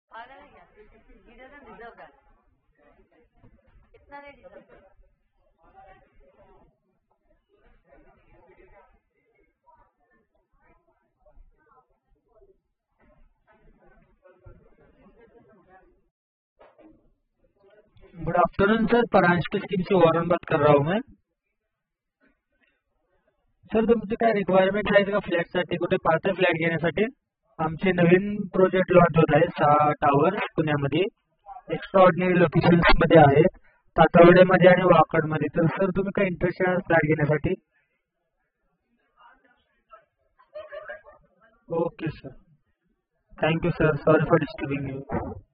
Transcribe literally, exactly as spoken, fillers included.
He doesn't deserve that. इतना नहीं deserve. Good afternoon sir, Paranjape scheme से वॉरन बात कर रहा हूँ मैं. सर तुमची काय रिक्वायरमेंट आहे का फ्लॅटसाठी? कुठे पाहताय फ्लॅट घेण्यासाठी? आमचे नवीन प्रोजेक्ट लॉन्च होत आहे, सहा टावर्स पुण्यामध्ये एक्स्ट्रा ऑर्डिनरी लोकेशन्स मध्ये आहेत, तातवडेमध्ये आणि वाकडमध्ये. तर सर तुम्ही काय इंटरेस्टेड आहात फ्लॅट घेण्यासाठी? Okay sir, thank you sir, sorry for disturbing you.